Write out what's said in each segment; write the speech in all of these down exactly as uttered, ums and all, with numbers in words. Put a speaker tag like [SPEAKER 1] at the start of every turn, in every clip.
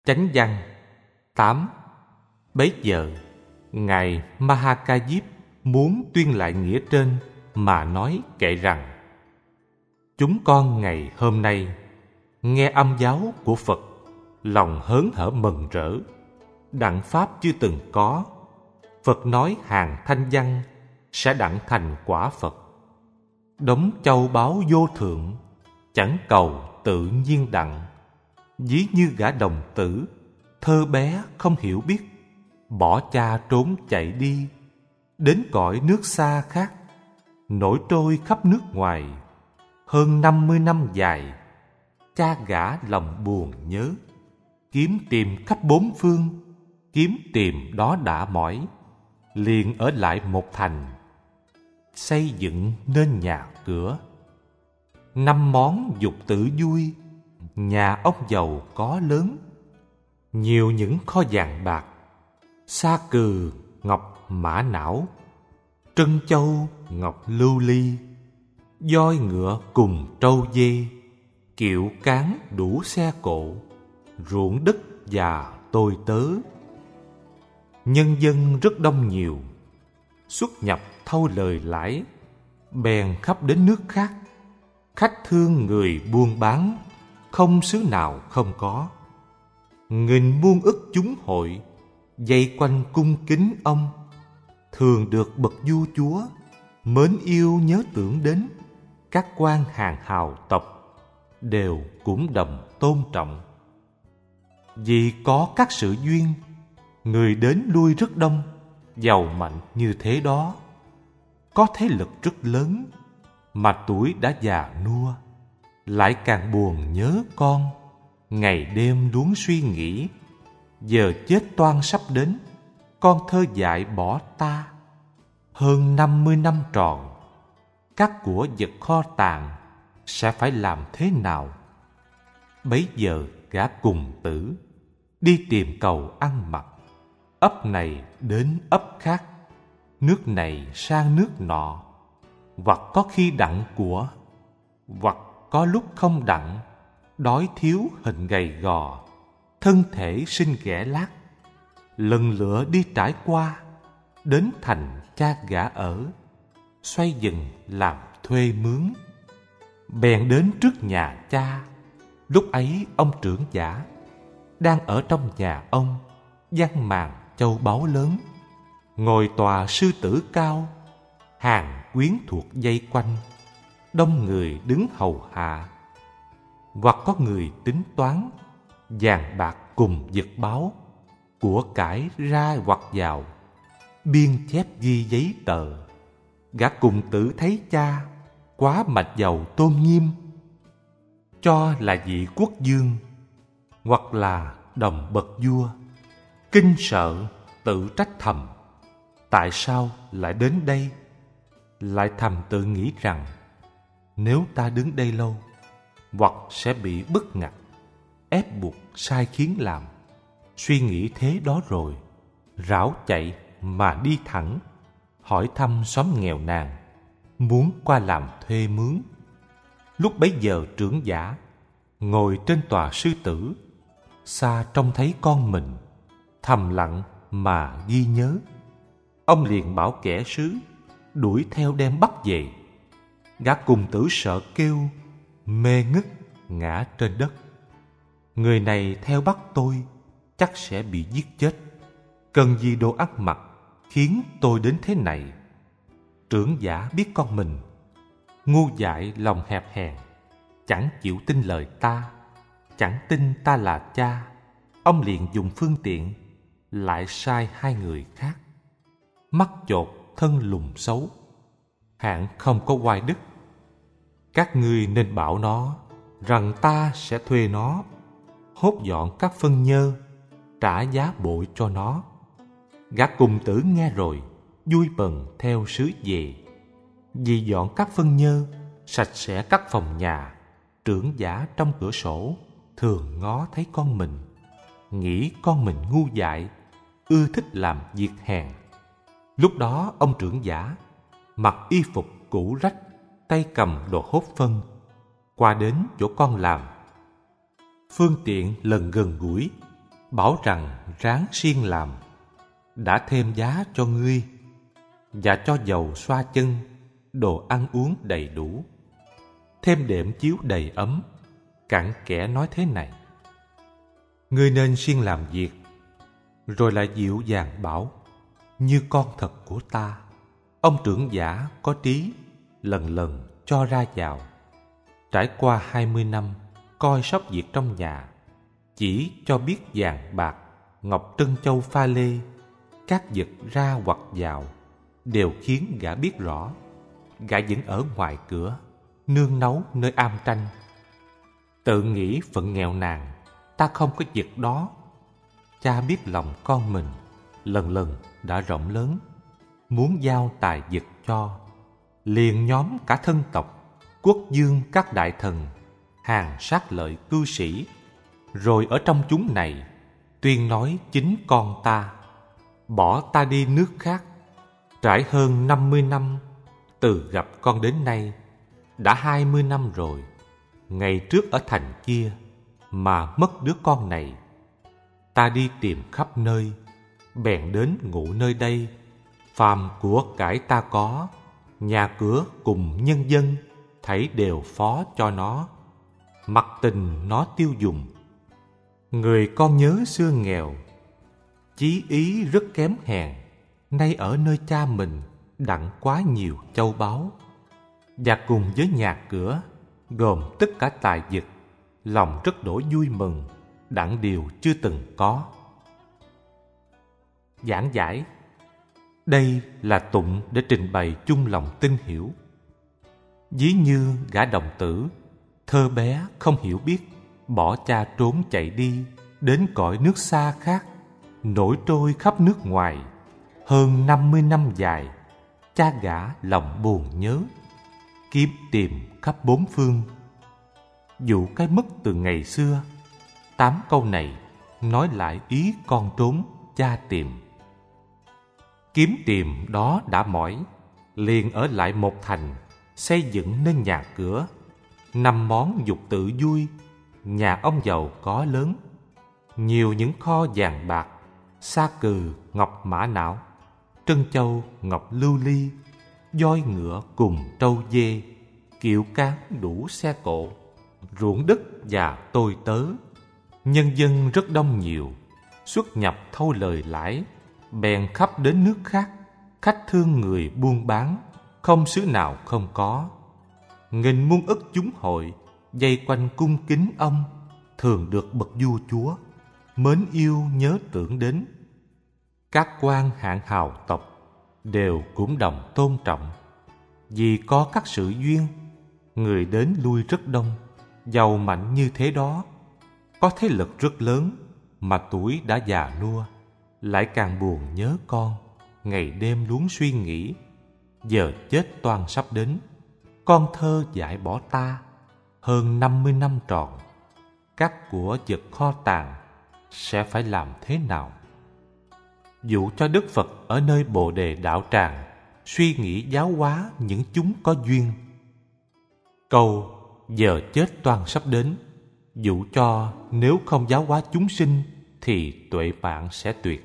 [SPEAKER 1] Chánh văn tám. Bấy giờ Ngài Mahakajip muốn tuyên lại nghĩa trên mà nói kệ rằng: chúng con ngày hôm nay nghe âm giáo của Phật, lòng hớn hở mừng rỡ, đặng pháp chưa từng có. Phật nói hàng thanh văn sẽ đặng thành quả Phật. Đống châu báu vô thượng, chẳng cầu tự nhiên đặng. Ví như gã đồng tử, thơ bé không hiểu biết, bỏ cha trốn chạy đi, đến cõi nước xa khác, nổi trôi khắp nước ngoài. Hơn năm mươi năm dài, cha gã lòng buồn nhớ, kiếm tìm khắp bốn phương, kiếm tìm đó đã mỏi, liền ở lại một thành, xây dựng nên nhà cửa. Năm món dục tử vui, nhà ông giàu có lớn, nhiều những kho vàng bạc, sa cừ ngọc mã não, trân châu ngọc lưu ly, voi ngựa cùng trâu dê, kiệu cán đủ xe cộ, ruộng đất và tôi tớ. Nhân dân rất đông nhiều, xuất nhập thâu lời lãi, bèn khắp đến nước khác. Khách thương người buôn bán, không xứ nào không có. Nghìn muôn ức chúng hội, vây quanh cung kính ông. Thường được bậc vua chúa, mến yêu nhớ tưởng đến. Các quan hàng hào tộc, đều cũng đồng tôn trọng. Vì có các sự duyên, người đến lui rất đông, giàu mạnh như thế đó. Có thế lực rất lớn, mà tuổi đã già nua, lại càng buồn nhớ con, ngày đêm luống suy nghĩ. Giờ chết toan sắp đến, con thơ dại bỏ ta. Hơn năm mươi năm tròn, các của vật kho tàng sẽ phải làm thế nào? Bấy giờ gã cùng tử đi tìm cầu ăn mặc, ấp này đến ấp khác, nước này sang nước nọ, hoặc có khi đặng của, hoặc có lúc không đặng, đói thiếu hình gầy gò, thân thể sinh ghẻ lác. Lần lựa đi trải qua, đến thành cha gã ở, xoay dừng làm thuê mướn. Bèn đến trước nhà cha, lúc ấy ông trưởng giả đang ở trong nhà ông, văn màn châu báu lớn, ngồi tòa sư tử cao, hàng quyến thuộc vây quanh, đông người đứng hầu hạ. Hoặc có người tính toán, vàng bạc cùng vật báu, của cải ra hoặc vào, biên chép ghi giấy tờ. Gã cùng tử thấy cha quá mạch giàu tôn nghiêm, cho là vị quốc vương, hoặc là đồng bậc vua, kinh sợ tự trách thầm: tại sao lại đến đây? Lại thầm tự nghĩ rằng nếu ta đứng đây lâu, hoặc sẽ bị bức ngặt, ép buộc sai khiến làm. Suy nghĩ thế đó rồi, rảo chạy mà đi thẳng, hỏi thăm xóm nghèo nàn, muốn qua làm thuê mướn. Lúc bấy giờ trưởng giả ngồi trên tòa sư tử, xa trông thấy con mình, thầm lặng mà ghi nhớ. Ông liền bảo kẻ sứ đuổi theo đem bắt về. Gã cùng tử sợ kêu, mê ngất ngã trên đất. Người này theo bắt tôi, chắc sẽ bị giết chết. Cần gì đồ ăn mặc khiến tôi đến thế này? Trưởng giả biết con mình ngu dại, lòng hẹp hèn, chẳng chịu tin lời ta, chẳng tin ta là cha. Ông liền dùng phương tiện, lại sai hai người khác, mắt chột thân lùn xấu, hạng không có oai đức. Các ngươi nên bảo nó rằng ta sẽ thuê nó, hốt dọn các phân nhơ, trả giá bội cho nó. Gã cùng tử nghe rồi, vui mừng theo sứ về. Vì dọn các phân nhơ, sạch sẽ các phòng nhà, trưởng giả trong cửa sổ thường ngó thấy con mình, nghĩ con mình ngu dại, ưa thích làm việc hèn. Lúc đó ông trưởng giả mặc y phục cũ rách, tay cầm đồ hốt phân, qua đến chỗ con làm. Phương tiện lần gần gũi, bảo rằng ráng siêng làm, đã thêm giá cho ngươi, và cho dầu xoa chân, đồ ăn uống đầy đủ, thêm đệm chiếu đầy ấm. Cặn kẽ nói thế này: ngươi nên siêng làm việc. Rồi lại dịu dàng bảo: như con thật của ta, ông trưởng giả có trí, lần lần cho ra vào. Trải qua hai mươi năm coi sóc việc trong nhà, chỉ cho biết vàng bạc, ngọc trân châu pha lê, các vật ra hoặc vào, đều khiến gã biết rõ. Gã vẫn ở ngoài cửa, nương náu nơi am tranh. Tự nghĩ phận nghèo nàn, ta không có vật đó. Cha biết lòng con mình, lần lần đã rộng lớn, muốn giao tài vật cho. Liền nhóm cả thân tộc, quốc dương các đại thần, hàng sát lợi cư sĩ, rồi ở trong chúng này tuyên nói chính con ta. Bỏ ta đi nước khác. Trải hơn năm mươi năm từ gặp con đến nay, đã hai mươi năm rồi. Ngày trước ở thành kia mà mất đứa con này. Ta đi tìm khắp nơi, bèn đến ngụ nơi đây. Phàm của cải ta có, nhà cửa cùng nhân dân, thảy đều phó cho nó. Mặc tình nó tiêu dùng. Người con nhớ xưa nghèo, chí ý rất kém hèn. Nay ở nơi cha mình đặng quá nhiều châu báu, và cùng với nhà cửa gồm tất cả tài vật, lòng rất đỗi vui mừng, đặng điều chưa từng có. Giảng giải. Đây là tụng để trình bày chung lòng tin hiểu. Ví như gã đồng tử, thơ bé không hiểu biết, bỏ cha trốn chạy đi, đến cõi nước xa khác, nổi trôi khắp nước ngoài. Hơn năm mươi năm dài, cha gã lòng buồn nhớ, kiếm tìm khắp bốn phương. Dụ cái mất từ ngày xưa, tám câu này nói lại ý con trốn cha tìm. Kiếm tìm đó đã mỏi, liền ở lại một thành, xây dựng nên nhà cửa. Năm món dục tự vui, nhà ông giàu có lớn. Nhiều những kho vàng bạc, sa cừ, ngọc mã não, trân châu, ngọc lưu ly, voi ngựa cùng trâu dê, kiệu cán đủ xe cộ, ruộng đất và tôi tớ. Nhân dân rất đông nhiều, xuất nhập thâu lời lãi, bèn khắp đến nước khác. Khách thương người buôn bán, không xứ nào không có. Nghìn muôn ức chúng hội, dây quanh cung kính ông, thường được bậc vua chúa mến yêu nhớ tưởng đến. Các quan hạng hào tộc đều cũng đồng tôn trọng. Vì có các sự duyên, người đến lui rất đông. Giàu mạnh như thế đó, có thế lực rất lớn, mà tuổi đã già nua, lại càng buồn nhớ con, ngày đêm luống suy nghĩ. Giờ chết toan sắp đến, con thơ dại bỏ ta. Hơn năm mươi năm tròn, các của vật kho tàng sẽ phải làm thế nào? Dụ cho Đức Phật ở nơi Bồ Đề đạo tràng, suy nghĩ giáo hóa những chúng có duyên. Câu giờ chết toan sắp đến, dụ cho nếu không giáo hóa chúng sinh thì tuệ mạng sẽ tuyệt.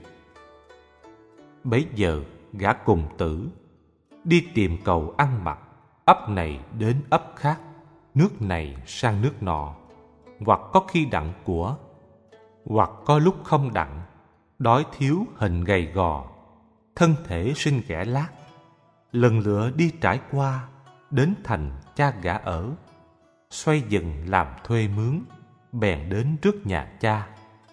[SPEAKER 1] Bấy giờ gã cùng tử đi tìm cầu ăn mặc, ấp này đến ấp khác, nước này sang nước nọ, hoặc có khi đặng của, hoặc có lúc không đặng, đói thiếu hình gầy gò, thân thể sinh ghẻ lát. Lần lựa đi trải qua, đến thành cha gã ở, xoay dần làm thuê mướn, bèn đến trước nhà cha.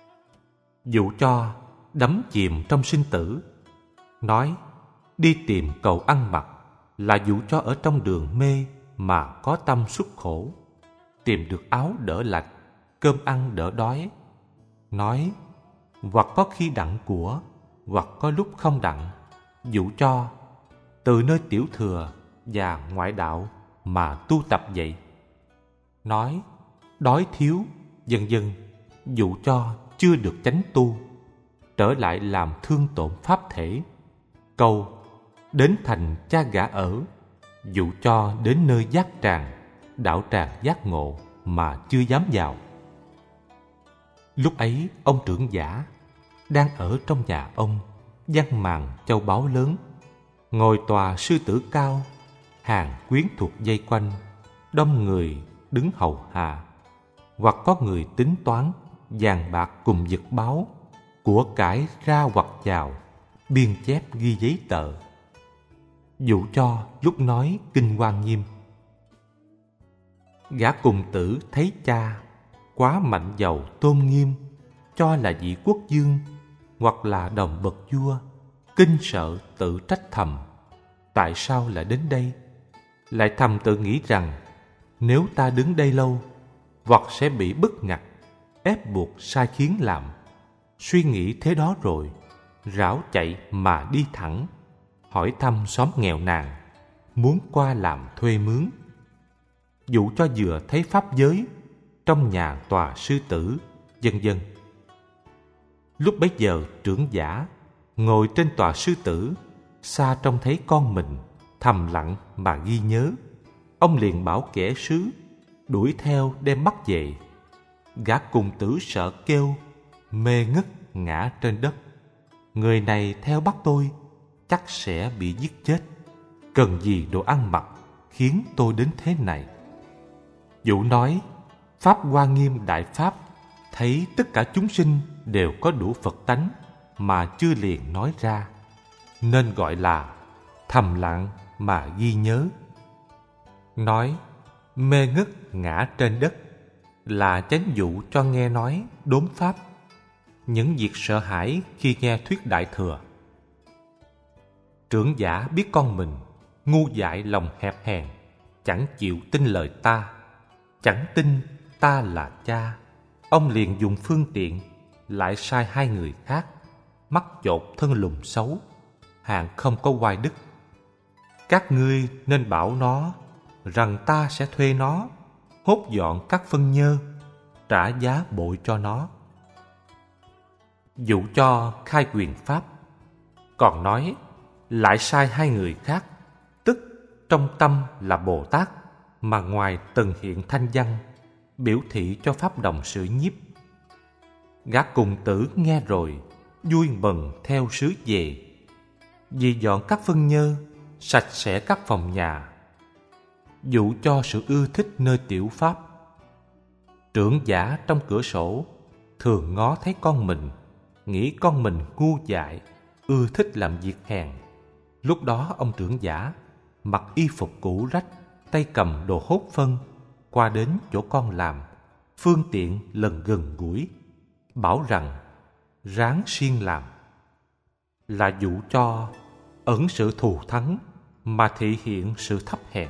[SPEAKER 1] Dụ cho đắm chìm trong sinh tử, nói đi tìm cầu ăn mặc là dụ cho ở trong đường mê mà có tâm xuất khổ, tìm được áo đỡ lạnh, cơm ăn đỡ đói. Nói hoặc có khi đặng của, hoặc có lúc không đặng, dụ cho từ nơi tiểu thừa và ngoại đạo mà tu tập vậy. Nói đói thiếu, vân vân, dụ cho chưa được chánh tu, trở lại làm thương tổn pháp thể. Câu đến thành cha gã ở, dụ cho đến nơi giác tràng, đạo tràng giác ngộ mà chưa dám vào. Lúc ấy ông trưởng giả đang ở trong nhà ông, văn màn châu báu lớn, ngồi tòa sư tử cao, hàng quyến thuộc vây quanh, đông người đứng hầu hạ, hoặc có người tính toán vàng bạc cùng vật báu, của cải ra hoặc vào, biên chép ghi giấy tờ. Dụ cho lúc nói kinh Hoa Nghiêm. Gã cùng tử thấy cha quá mạnh giàu tôn nghiêm, cho là vị quốc vương hoặc là đồng bậc vua, kinh sợ tự trách thầm, tại sao lại đến đây? Lại thầm tự nghĩ rằng nếu ta đứng đây lâu, hoặc sẽ bị bức ngặt, ép buộc sai khiến làm. Suy nghĩ thế đó rồi, rảo chạy mà đi thẳng, hỏi thăm xóm nghèo nàn, muốn qua làm thuê mướn. Dụ cho vừa thấy pháp giới trong nhà tòa sư tử, vân vân. Lúc bấy giờ trưởng giả ngồi trên tòa sư tử, xa trông thấy con mình, thầm lặng mà ghi nhớ. Ông liền bảo kẻ sứ đuổi theo đem bắt về. Gã cùng tử sợ kêu, mê ngất ngã trên đất. Người này theo bắt tôi, chắc sẽ bị giết chết. Cần gì đồ ăn mặc khiến tôi đến thế này? Dụ nói, Pháp Hoa Nghiêm Đại Pháp thấy tất cả chúng sinh đều có đủ Phật tánh mà chưa liền nói ra, nên gọi là thầm lặng mà ghi nhớ. Nói mê ngất ngã trên đất là chánh dụ cho nghe nói đốn Pháp, những việc sợ hãi khi nghe thuyết Đại Thừa. Trưởng giả biết con mình ngu dại lòng hẹp hèn, chẳng chịu tin lời ta, chẳng tin ta là cha. Ông liền dùng phương tiện lại sai hai người khác, mắc chột thân lùn xấu, hạng không có oai đức. Các ngươi nên bảo nó rằng ta sẽ thuê nó, hốt dọn các phân nhơ, trả giá bội cho nó. Dụ cho khai quyền pháp. Còn nói lại sai hai người khác, tức trong tâm là Bồ Tát, mà ngoài từng hiện thanh văn, biểu thị cho pháp đồng sự nhiếp. Gã cùng tử nghe rồi, vui mừng theo sứ về, vì dọn các phân nhơ, sạch sẽ các phòng nhà. Dụ cho sự ưa thích nơi tiểu pháp. Trưởng giả trong cửa sổ thường ngó thấy con mình, nghĩ con mình ngu dại, ưa thích làm việc hèn. Lúc đó ông trưởng giả mặc y phục cũ rách, tay cầm đồ hốt phân, qua đến chỗ con làm, phương tiện lần gần gũi, bảo rằng ráng siêng làm. Là dụ cho ẩn sự thù thắng mà thị hiện sự thấp hèn.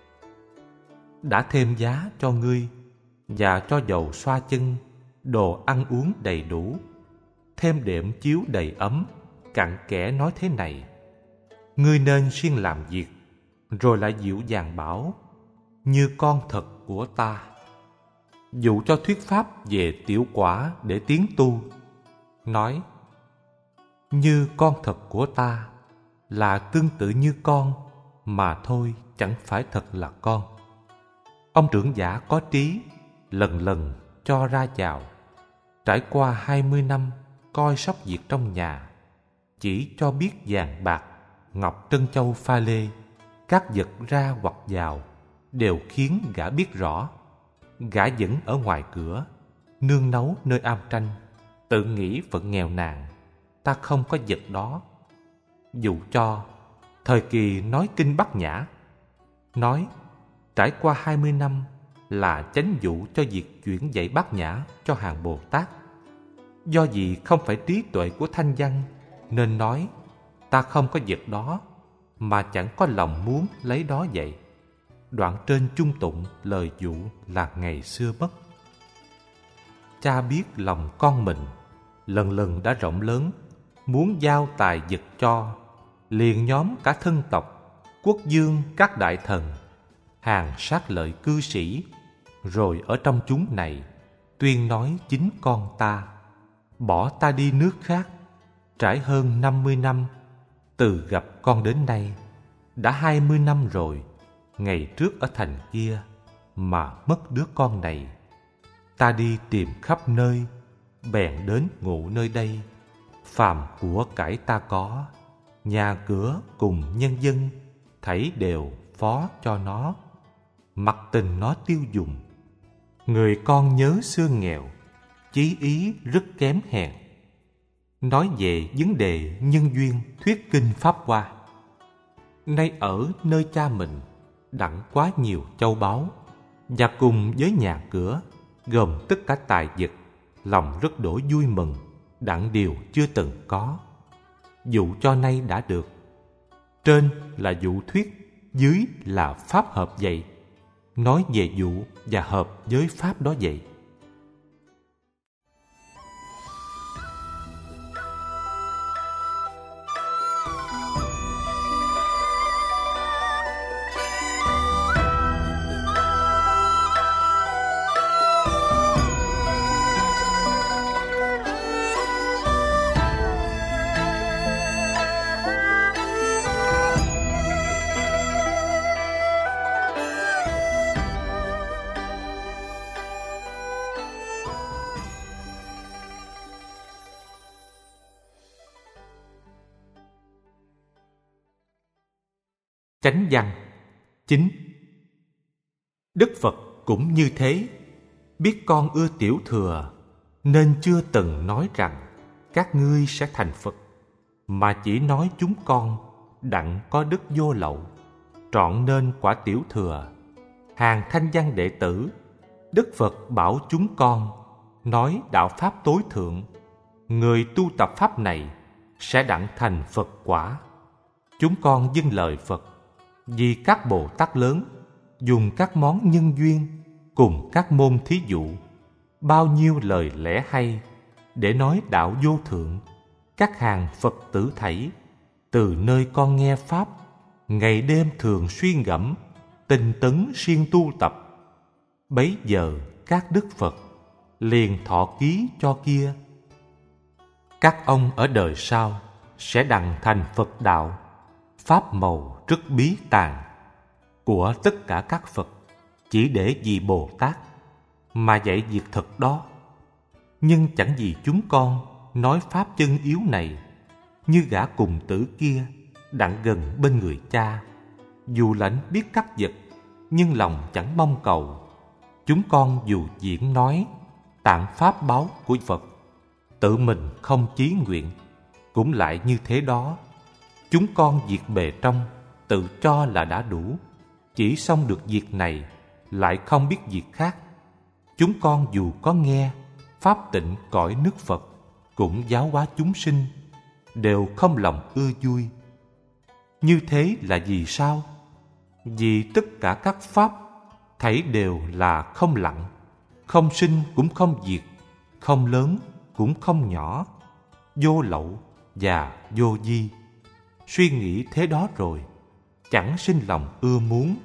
[SPEAKER 1] Đã thêm giá cho ngươi và cho dầu xoa chân, đồ ăn uống đầy đủ, thêm đệm chiếu đầy ấm, cặn kẽ nói thế này: ngươi nên siêng làm việc. Rồi lại dịu dàng bảo, như con thật của ta. Dụ cho thuyết pháp về tiểu quả để tiến tu. Nói như con thật của ta là tương tự như con, mà thôi chẳng phải thật là con. Ông trưởng giả có trí, lần lần cho ra vào. Trải qua hai mươi năm coi sóc việc trong nhà, chỉ cho biết vàng bạc, ngọc trân châu pha lê, các vật ra hoặc vào đều khiến gã biết rõ. Gã vẫn ở ngoài cửa, nương nấu nơi am tranh, tự nghĩ phận nghèo nàn, ta không có vật đó. Dụ cho thời kỳ nói kinh Bát Nhã. Nói trải qua hai mươi năm là chánh dụ cho việc chuyển dạy Bát Nhã cho hàng Bồ Tát. Do vì không phải trí tuệ của thanh văn, nên nói ta không có vật đó, mà chẳng có lòng muốn lấy đó vậy. Đoạn trên chung tụng lời dụ là ngày xưa mất. Cha biết lòng con mình lần lần đã rộng lớn, muốn giao tài vật cho, liền nhóm cả thân tộc, quốc vương các đại thần, hàng sát lợi cư sĩ, rồi ở trong chúng này tuyên nói chính con ta. Bỏ ta đi nước khác, trải hơn năm mươi năm, từ gặp con đến nay, đã hai mươi năm rồi. Ngày trước ở thành kia mà mất đứa con này. Ta đi tìm khắp nơi, bèn đến ngụ nơi đây. Phàm của cải ta có, nhà cửa cùng nhân dân, thảy đều phó cho nó, mặc tình nó tiêu dùng. Người con nhớ xưa nghèo, chí ý rất kém hèn. Nói về vấn đề nhân duyên thuyết kinh Pháp Hoa. Nay ở nơi cha mình đặng quá nhiều châu báu, và cùng với nhà cửa gồm tất cả tài vật, lòng rất đổi vui mừng, đặng điều chưa từng có. Dụ cho nay đã được. Trên là dụ thuyết, dưới là pháp hợp vậy. Nói về dụ và hợp với pháp đó vậy. Chánh văn chín. Đức Phật cũng như thế, biết con ưa tiểu thừa, nên chưa từng nói rằng các ngươi sẽ thành Phật, mà chỉ nói chúng con đặng có đức vô lậu, trọn nên quả tiểu thừa. Hàng thanh văn đệ tử, Đức Phật bảo chúng con nói đạo pháp tối thượng, người tu tập pháp này sẽ đặng thành Phật quả. Chúng con vâng lời Phật, vì các Bồ Tát lớn dùng các món nhân duyên cùng các môn thí dụ, bao nhiêu lời lẽ hay để nói đạo vô thượng. Các hàng Phật tử thảy từ nơi con nghe pháp, ngày đêm thường suy ngẫm, tinh tấn siêng tu tập. Bấy giờ các Đức Phật liền thọ ký cho kia. Các ông ở đời sau sẽ đặng thành Phật đạo, pháp màu rất bí tàng của tất cả các Phật, chỉ để vì Bồ Tát mà dạy việc thật đó. Nhưng chẳng vì chúng con nói pháp chân yếu này, như gã cùng tử kia đặng gần bên người cha, dù lãnh biết các vật nhưng lòng chẳng mong cầu. Chúng con dù diễn nói tạng pháp báo của Phật, tự mình không chí nguyện, cũng lại như thế đó. Chúng con việc bề trong tự cho là đã đủ, chỉ xong được việc này lại không biết việc khác. Chúng con dù có nghe pháp tịnh cõi nước Phật, cũng giáo hóa chúng sinh, đều không lòng ưa vui. Như thế là vì sao? Vì tất cả các pháp thảy đều là không lặng, không sinh cũng không diệt, không lớn cũng không nhỏ, vô lậu và vô vi. Suy nghĩ thế đó rồi, chẳng sinh lòng ưa muốn.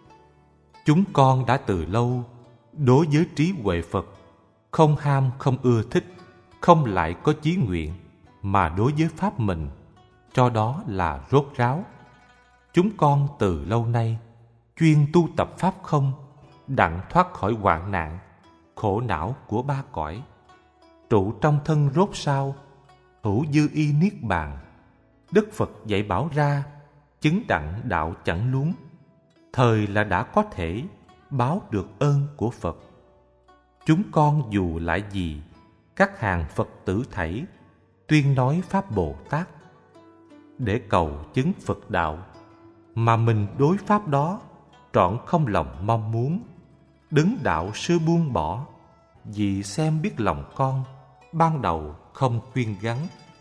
[SPEAKER 1] Chúng con đã từ lâu đối với trí huệ Phật không ham không ưa thích, không lại có chí nguyện, mà đối với pháp mình cho đó là rốt ráo. Chúng con từ lâu nay chuyên tu tập pháp không, đặng thoát khỏi hoạn nạn khổ não của ba cõi, trụ trong thân rốt sao, hữu dư y niết bàn. Đức Phật dạy bảo ra, chứng đặng đạo chẳng luống, thời là đã có thể báo được ơn của Phật. Chúng con dù lại gì các hàng Phật tử thảy tuyên nói pháp Bồ Tát để cầu chứng Phật đạo, mà mình đối pháp đó trọn không lòng mong muốn. Đứng đạo sư buông bỏ, vì xem biết lòng con ban đầu không khuyên gắn.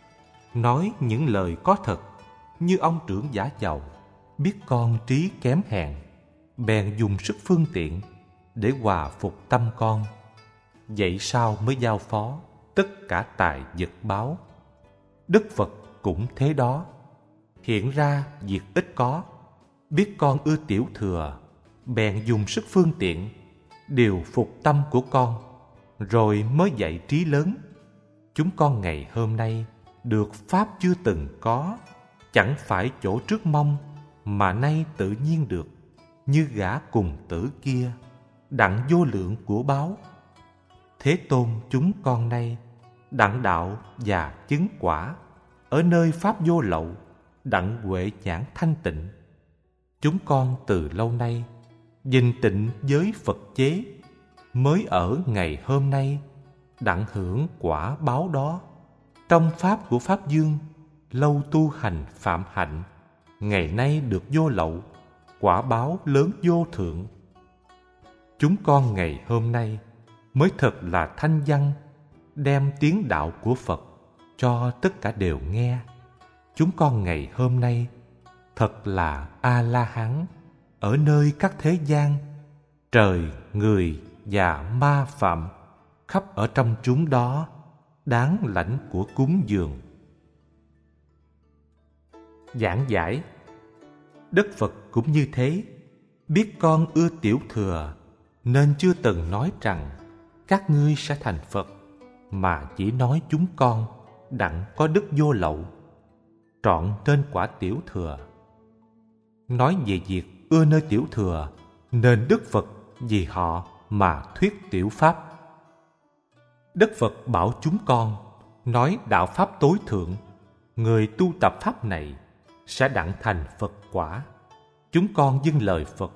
[SPEAKER 1] Nói những lời có thật, như ông trưởng giả giàu biết con trí kém hèn, bèn dùng sức phương tiện để hòa phục tâm con. Vậy sao mới giao phó tất cả tài vật báo. Đức Phật cũng thế đó, hiện ra việc ít có, biết con ưa tiểu thừa, bèn dùng sức phương tiện điều phục tâm của con, rồi mới dạy trí lớn. Chúng con ngày hôm nay được pháp chưa từng có, chẳng phải chỗ trước mong, mà nay tự nhiên được, như gã cùng tử kia, đặng vô lượng của báo. Thế Tôn chúng con nay đặng đạo và chứng quả, ở nơi pháp vô lậu, đặng huệ nhãn thanh tịnh. Chúng con từ lâu nay dình tịnh với Phật chế, mới ở ngày hôm nay đặng hưởng quả báo đó. Trong pháp của Pháp Dương, lâu tu hành phạm hạnh, ngày nay được vô lậu, quả báo lớn vô thượng. Chúng con ngày hôm nay mới thật là thanh văn, đem tiếng đạo của Phật cho tất cả đều nghe. Chúng con ngày hôm nay thật là A-la-hán, ở nơi các thế gian, trời, người và ma phạm, khắp ở trong chúng đó, đáng lãnh của cúng dường. Giảng giải. Đức Phật cũng như thế, biết con ưa tiểu thừa, nên chưa từng nói rằng các ngươi sẽ thành Phật, mà chỉ nói chúng con đặng có đức vô lậu, trọn trên quả tiểu thừa. Nói về việc ưa nơi tiểu thừa, nên Đức Phật vì họ mà thuyết tiểu pháp. Đức Phật bảo chúng con nói đạo pháp tối thượng, người tu tập pháp này sẽ đặng thành Phật quả. Chúng con vâng lời Phật.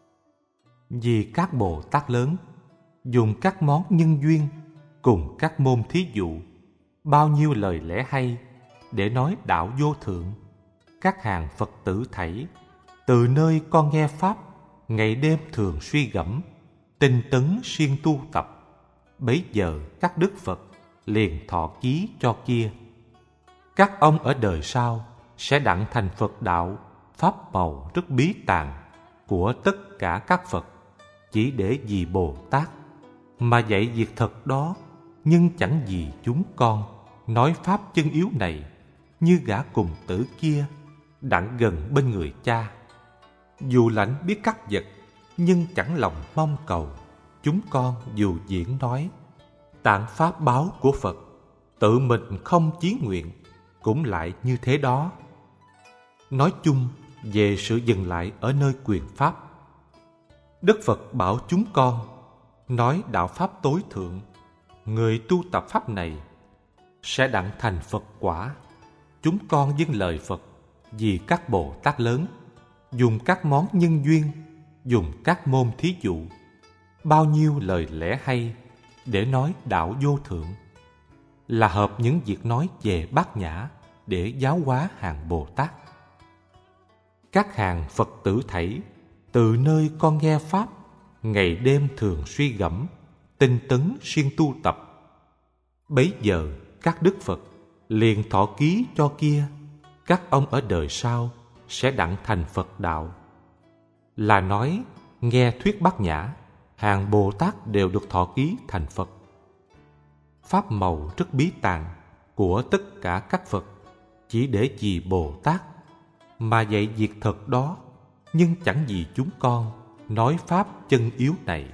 [SPEAKER 1] Vì các Bồ Tát lớn dùng các món nhân duyên cùng các môn thí dụ, bao nhiêu lời lẽ hay để nói đạo vô thượng, các hàng Phật tử thảy từ nơi con nghe pháp, ngày đêm thường suy gẫm, tinh tấn siêng tu tập. Bấy giờ các đức Phật liền thọ ký cho kia. Các ông ở đời sau sẽ đặng thành Phật đạo, pháp màu rất bí tàng của tất cả các Phật, chỉ để vì Bồ Tát mà dạy việc thật đó, nhưng chẳng vì chúng con nói pháp chân yếu này, như gã cùng tử kia đặng gần bên người cha. Dù lãnh biết các vật, nhưng chẳng lòng mong cầu. Chúng con dù diễn nói tạng pháp báo của Phật, tự mình không chí nguyện, cũng lại như thế đó. Nói chung về sự dừng lại ở nơi quyền pháp, Đức Phật bảo chúng con nói đạo pháp tối thượng, người tu tập pháp này sẽ đặng thành Phật quả. Chúng con vâng lời Phật vì các Bồ Tát lớn dùng các món nhân duyên, dùng các môn thí dụ, bao nhiêu lời lẽ hay để nói đạo vô thượng, là hợp những việc nói về bát nhã để giáo hóa hàng Bồ Tát. Các hàng Phật tử thảy từ nơi con nghe pháp, ngày đêm thường suy gẫm, tinh tấn siêng tu tập. Bấy giờ các đức Phật liền thọ ký cho kia. Các ông ở đời sau sẽ đặng thành Phật đạo, là nói nghe thuyết bát nhã, hàng Bồ Tát đều được thọ ký thành Phật. Pháp màu rất bí tàng của tất cả các Phật, chỉ để vì Bồ Tát mà dạy việc thật đó, nhưng chẳng vì chúng con nói pháp chân yếu này.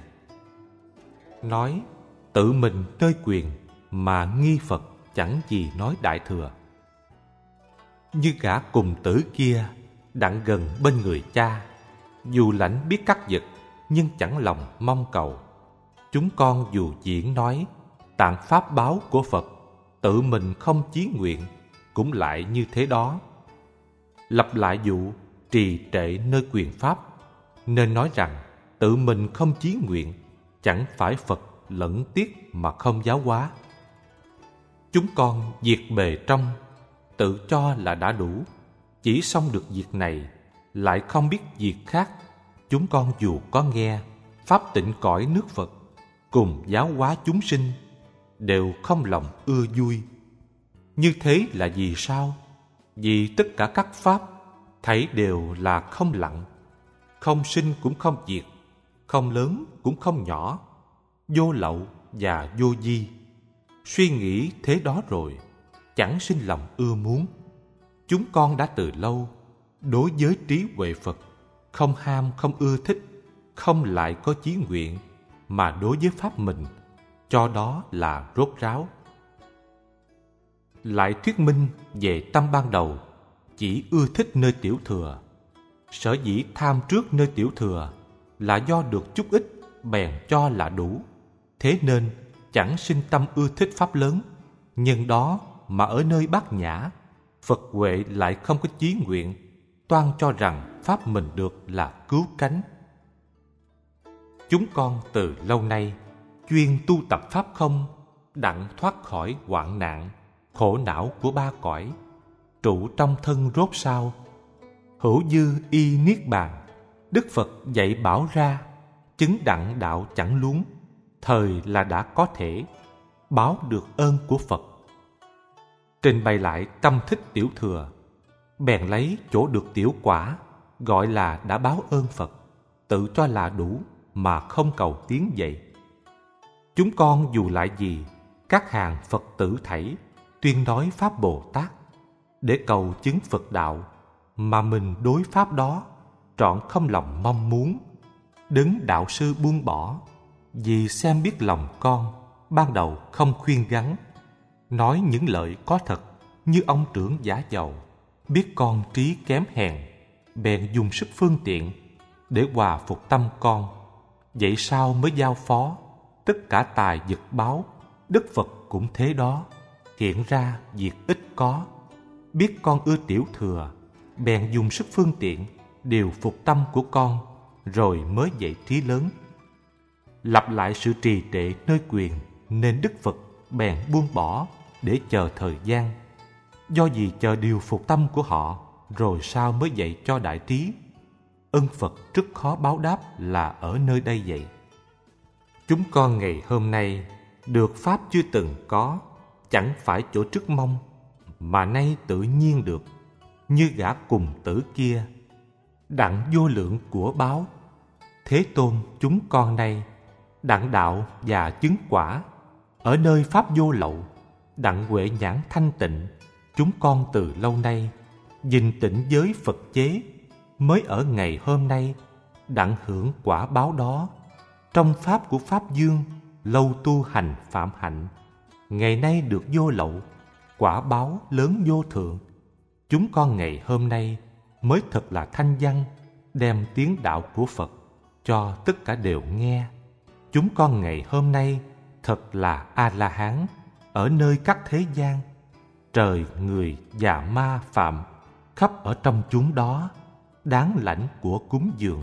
[SPEAKER 1] Nói tự mình nơi quyền mà nghi Phật, chẳng gì nói đại thừa. Như gã cùng tử kia đặng gần bên người cha, dù lãnh biết các vật, nhưng chẳng lòng mong cầu. Chúng con dù diễn nói tạng pháp báo của Phật, tự mình không chí nguyện, cũng lại như thế đó. Lặp lại vụ trì trệ nơi quyền pháp, nên nói rằng tự mình không chí nguyện, chẳng phải Phật lẫn tiếc mà không giáo hóa. Chúng con việc bề trong tự cho là đã đủ, chỉ xong được việc này, lại không biết việc khác. Chúng con dù có nghe pháp tịnh cõi nước Phật cùng giáo hóa chúng sinh, đều không lòng ưa vui. Như thế là vì sao? Vì tất cả các pháp thảy đều là không lặng, không sinh cũng không diệt, không lớn cũng không nhỏ, vô lậu và vô vi. Suy nghĩ thế đó rồi, chẳng sinh lòng ưa muốn. Chúng con đã từ lâu đối với trí huệ Phật không ham không ưa thích, không lại có chí nguyện, mà đối với pháp mình cho đó là rốt ráo. Lại thuyết minh về tâm ban đầu chỉ ưa thích nơi tiểu thừa. Sở dĩ tham trước nơi tiểu thừa là do được chút ít bèn cho là đủ, thế nên chẳng sinh tâm ưa thích pháp lớn, Nhân đó mà ở nơi Bát Nhã, Phật Huệ lại không có chí nguyện toan cho rằng pháp mình được là cứu cánh. Chúng con từ lâu nay chuyên tu tập pháp không, đặng thoát khỏi hoạn nạn, khổ não của ba cõi, trụ trong thân rốt sao. Hữu dư y niết bàn, Đức Phật dạy bảo ra, chứng đặng đạo chẳng luống, thời là đã có thể báo được ơn của Phật. Trình bày lại tâm thích tiểu thừa, bèn lấy chỗ được tiểu quả gọi là đã báo ơn Phật, tự cho là đủ mà không cầu tiến dậy. Chúng con dù lại gì, các hàng Phật tử thảy tuyên nói pháp Bồ Tát để cầu chứng Phật đạo, mà mình đối pháp đó trọn không lòng mong muốn. Đấng đạo sư buông bỏ, vì xem biết lòng con ban đầu không khuyên gắn, nói những lời có thật như ông trưởng giả giàu, biết con trí kém hèn, bèn dùng sức phương tiện để hòa phục tâm con. Vậy sao mới giao phó tất cả tài vật báo, Đức Phật cũng thế đó, hiện ra việc ít có. Biết con ưa tiểu thừa, bèn dùng sức phương tiện điều phục tâm của con, rồi mới dạy trí lớn. Lặp lại sự trì trệ nơi quyền, nên Đức Phật bèn buông bỏ để chờ thời gian. Do gì chờ điều phục tâm của họ, rồi sao mới dạy cho đại trí. Ân Phật rất khó báo đáp là ở nơi đây vậy. Chúng con ngày hôm nay được pháp chưa từng có, chẳng phải chỗ trước mong, mà nay tự nhiên được, như gã cùng tử kia, đặng vô lượng của báo. Thế Tôn chúng con nay đặng đạo và chứng quả, ở nơi pháp vô lậu, đặng huệ nhãn thanh tịnh. Chúng con từ lâu nay gìn tịnh giới Phật chế, mới ở ngày hôm nay đặng hưởng quả báo đó. Trong pháp của Pháp Dương lâu tu hành phạm hạnh, ngày nay được vô lậu, quả báo lớn vô thượng. Chúng con ngày hôm nay mới thật là thanh văn, đem tiếng đạo của Phật cho tất cả đều nghe. Chúng con ngày hôm nay thật là A-la-hán ở nơi các thế gian, trời, người và ma phạm khắp ở trong chúng đó, đáng lãnh của cúng dường.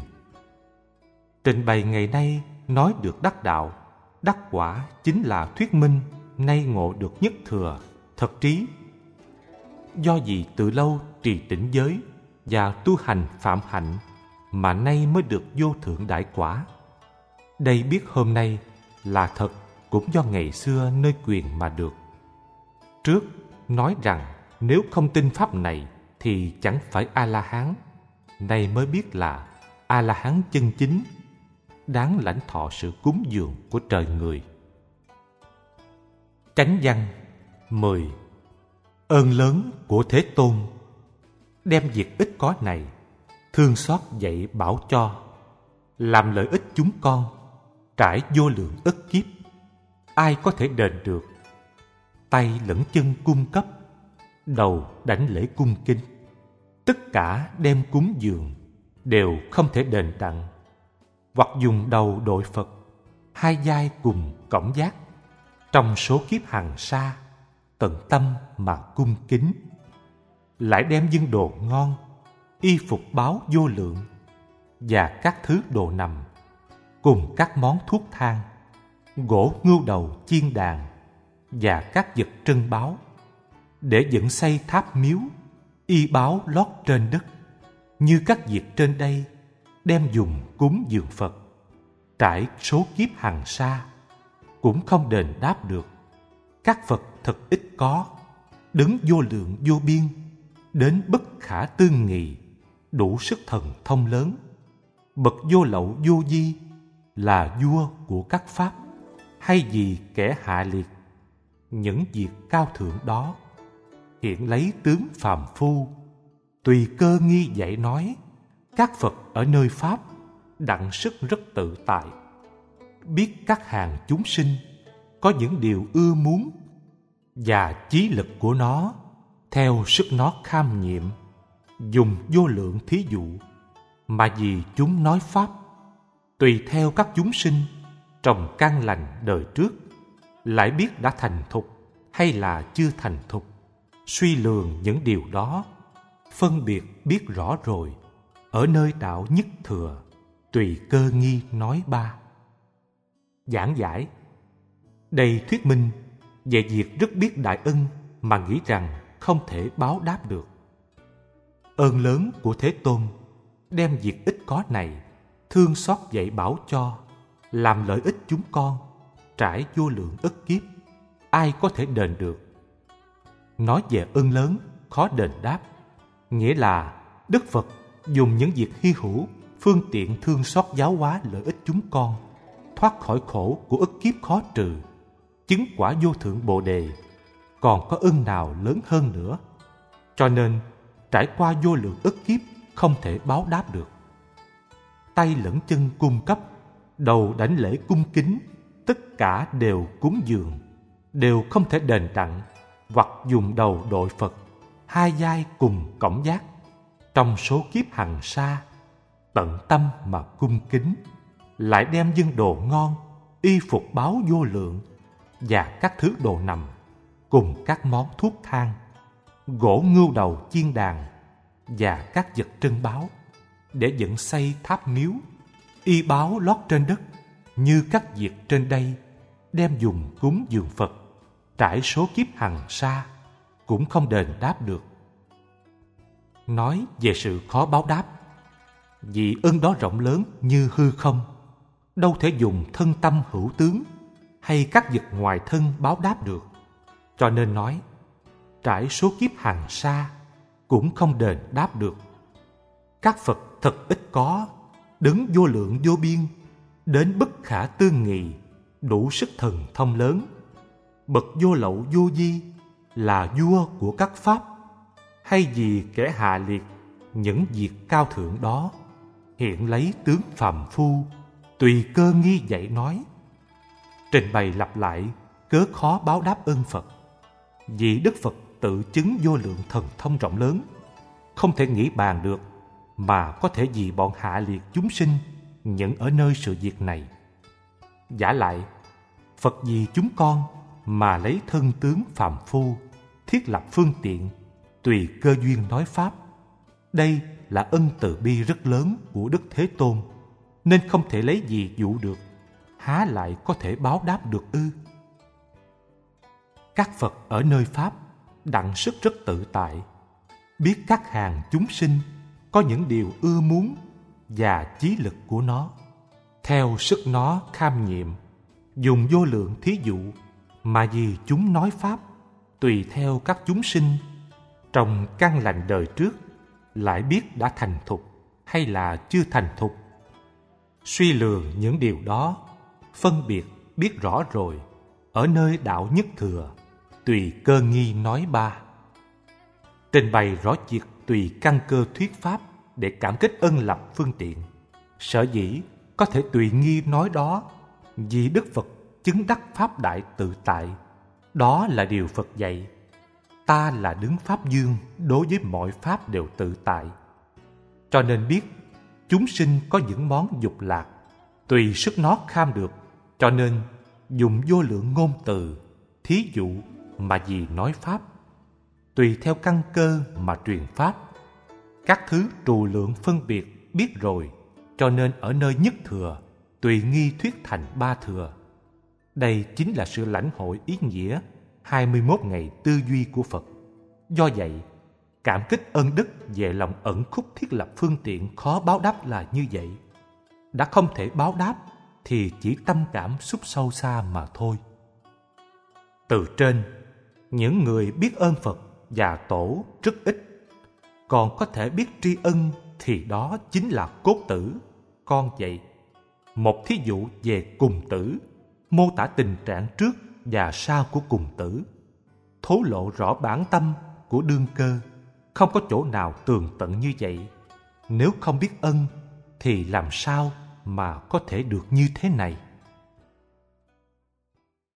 [SPEAKER 1] Trình bày ngày nay nói được đắc đạo, đắc quả chính là thuyết minh nay ngộ được nhất thừa, thật trí. Do gì từ lâu trì tĩnh giới và tu hành phạm hạnh, mà nay mới được vô thượng đại quả. Đây biết hôm nay là thật, cũng do ngày xưa nơi quyền mà được. Trước nói rằng nếu không tin pháp này thì chẳng phải A-la-hán, nay mới biết là A-la-hán chân chính, đáng lãnh thọ sự cúng dường của trời người. Chánh văn mười. Ơn lớn của Thế Tôn, đem việc ít có này thương xót dạy bảo cho, làm lợi ích chúng con trải vô lượng ức kiếp, ai có thể đền được. Tay lẫn chân cung cấp, đầu đảnh lễ cung kính, tất cả đem cúng dường đều không thể đền tặng. Hoặc dùng đầu đội Phật, hai vai cùng cõng giác, trong số kiếp hằng sa tận tâm mà cung kính. Lại đem những đồ ngon, y phục báo vô lượng, và các thứ đồ nằm, cùng các món thuốc thang, gỗ ngưu đầu chiên đàn, và các vật trân báu, để dựng xây tháp miếu, y báo lót trên đất, như các việc trên đây đem dùng cúng dường Phật, trải số kiếp hằng sa cũng không đền đáp được. Các Phật thật ít có, đấng vô lượng vô biên, đến bất khả tư nghì, đủ sức thần thông lớn. Bậc vô lậu vô vi, là vua của các pháp, hay gì kẻ hạ liệt. Những việc cao thượng đó hiện lấy tướng phàm phu, tùy cơ nghi dạy nói. Các Phật ở nơi pháp đặng sức rất tự tại, biết các hàng chúng sinh có những điều ưa muốn, và chí lực của nó theo sức nó kham nhiệm, dùng vô lượng thí dụ, mà vì chúng nói pháp tùy theo các chúng sinh trồng căn lành đời trước, lại biết đã thành thục, hay là chưa thành thục, suy lường những điều đó, phân biệt biết rõ rồi, ở nơi đạo nhất thừa, tùy cơ nghi nói ba. Giảng giải. Đây thuyết minh về việc rất biết đại ân mà nghĩ rằng không thể báo đáp được. Ơn lớn của Thế Tôn đem việc ít có này thương xót dạy bảo cho, làm lợi ích chúng con, trải vô lượng ức kiếp, ai có thể đền được. Nói về ơn lớn khó đền đáp, nghĩa là Đức Phật dùng những việc hy hữu, phương tiện thương xót giáo hóa lợi ích chúng con, thoát khỏi khổ của ức kiếp khó trừ, chứng quả vô thượng Bồ Đề, còn có ơn nào lớn hơn nữa. Cho nên trải qua vô lượng ức kiếp không thể báo đáp được. Tay lẫn chân cung cấp, đầu đảnh lễ cung kính, tất cả đều cúng dường, đều không thể đền đặng, hoặc dùng đầu đội Phật, hai vai cùng cõng giác, trong số kiếp hằng sa, tận tâm mà cung kính, lại đem dân đồ ngon, y phục báo vô lượng, và các thứ đồ nằm, cùng các món thuốc thang, gỗ ngưu đầu chiên đàn, và các vật trân báu, để dựng xây tháp miếu, y báo lót trên đất, như các việc trên đây, đem dùng cúng dường Phật, trải số kiếp hằng sa, cũng không đền đáp được. Nói về sự khó báo đáp, vì ơn đó rộng lớn như hư không, đâu thể dùng thân tâm hữu tướng hay các vật ngoài thân báo đáp được. Cho nên nói, trải số kiếp hằng sa cũng không đền đáp được. Các Phật thật ít có, đấng vô lượng vô biên, đến bất khả tư nghị, đủ sức thần thông lớn, bậc vô lậu vô vi, là vua của các pháp, hay vì kẻ hạ liệt những việc cao thượng đó, hiện lấy tướng phàm phu, tùy cơ nghi dạy nói. Trình bày lặp lại cớ khó báo đáp ơn Phật, vì Đức Phật tự chứng vô lượng thần thông rộng lớn, không thể nghĩ bàn được, mà có thể vì bọn hạ liệt chúng sinh nhận ở nơi sự việc này. Giả lại, Phật vì chúng con mà lấy thân tướng phàm phu, thiết lập phương tiện, tùy cơ duyên nói pháp. Đây là ân từ bi rất lớn của Đức Thế Tôn, nên không thể lấy gì dụ được, há lại có thể báo đáp được ư? Các Phật ở nơi pháp đặng sức rất tự tại, biết các hàng chúng sinh có những điều ưa muốn và chí lực của nó, theo sức nó kham nhiệm, dùng vô lượng thí dụ mà vì chúng nói pháp, tùy theo các chúng sinh trong căn lành đời trước, lại biết đã thành thục hay là chưa thành thục. Suy lường những điều đó, phân biệt biết rõ rồi, ở nơi đạo nhất thừa, tùy cơ nghi nói ba. Trình bày rõ việc tùy căn cơ thuyết pháp để cảm kích ân lập phương tiện. Sở dĩ có thể tùy nghi nói đó, vì Đức Phật chứng đắc pháp đại tự tại. Đó là điều Phật dạy. Ta là đứng pháp dương, đối với mọi pháp đều tự tại. Cho nên biết chúng sinh có những món dục lạc, tùy sức nó kham được, cho nên dùng vô lượng ngôn từ, thí dụ mà vì nói pháp, tùy theo căn cơ mà truyền pháp. Các thứ trù lượng phân biệt biết rồi, cho nên ở nơi nhất thừa, tùy nghi thuyết thành ba thừa. Đây chính là sự lãnh hội ý nghĩa hai mươi mốt ngày tư duy của Phật. Do vậy, cảm kích ơn đức về lòng ẩn khúc thiết lập phương tiện khó báo đáp là như vậy. Đã không thể báo đáp thì chỉ tâm cảm xúc sâu xa mà thôi. Từ trên, những người biết ơn Phật và Tổ rất ít, còn có thể biết tri ân thì đó chính là cốt tử. Con vậy, một thí dụ về cùng tử, mô tả tình trạng trước và sau của cùng tử, thố lộ rõ bản tâm của đương cơ. Không có chỗ nào tường tận như vậy. Nếu không biết ân thì làm sao mà có thể được như thế này?